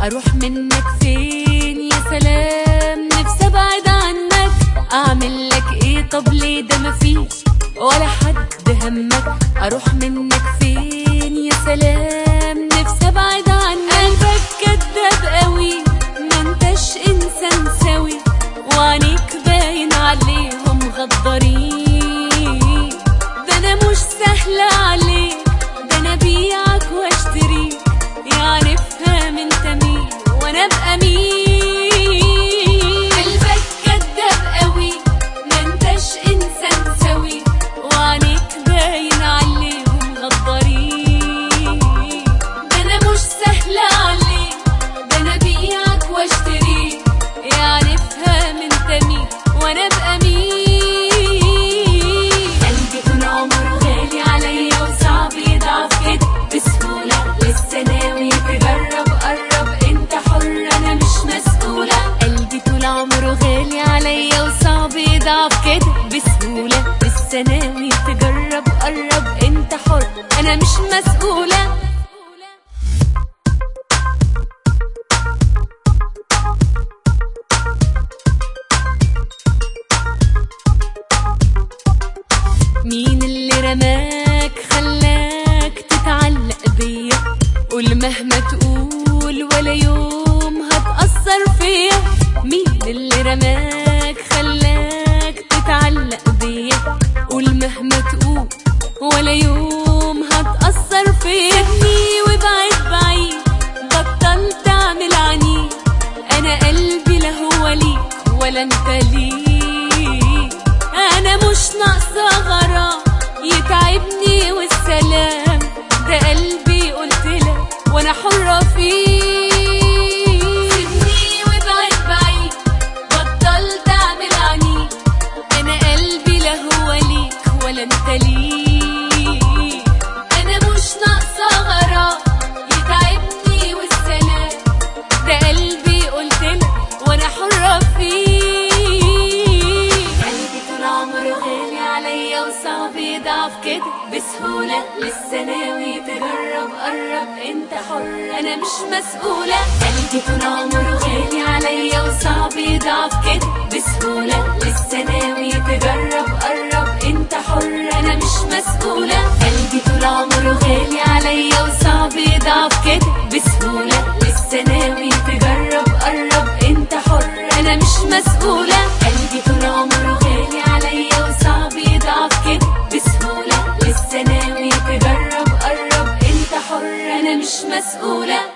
اروح منك فين يا سلام، نفسي ابعد عنك. اعمل لك ايه طب ليه ده مفيش ولا حد همك. اروح منك فين يا سلام، نفسي ابعد عنك. قلبك كداب قوي ما انتش انسان سوي، وعينيك باين عليهم غدارين. ده انا مش سهلة عليك، ده انا بيعك واشتريك، يعني افهم انت مين وانا ابقى مين. قلبك كداب قوي ما انتش انسان سوي، وعينيك باين عليهم غدارين. ده انا مش سهلة عليك، ده انا بيعك واشتريك، يعني افهم انت مين وانا ابقى مين. قلبي طول عمره غالي عليا وصعب يضعف كده بسهولة، لسه ناوي تجرب قرب انت حر انا مش مسؤولة. قلبي طول عمره غالي عليا وصعب يضعف كده بسهولة، لسه ناوي تجرب قرب انت حر انا مش مسؤولة. مين اللي رماك خلاك تتعلق بيا؟ قول مهما تقول ولا يوم هتأثر فيا. مين اللي رماك خلاك تتعلق بيا؟ قول مهما تقول ولا يوم هتأثر فيا. سيبني وابعد بعيد، بطل تعمل عنيد، انا قلبي لا هو ليك ولا انت ليك. انا مش ناقصة غرام يتعبني والسلام، ده قلبي قلتلك وانا حرة فيه. سيبني وابعد بعيد، بطل تعمل عنيد، انا قلبي لا هو ليك ولا انت ليك. انا مش ناقصة غرام يتعبني والسلام، ده قلبي قلتلك وانا حرة فيه. غالي عليا وصعب يضعف كده بسهولة، لسه ناوي تجرب قرب انت حر انا مش مسؤولة. قلبي طول عمره غالي عليا وصعب يضعف كده بسهولة، لسه ناوي تجرب قرب انت حر انا مش مسؤولة. قلبي طول عمره غالي عليا وصعب يضعف كده بسهولة، لسه ناوي تجرب قرب انت حر انا مش مسؤولة. قلبي طول عمره غالي عليا وصعب يضعف كده بسهولة، لسه ناوي تجرب قرب انت حر انا مش مسؤولة.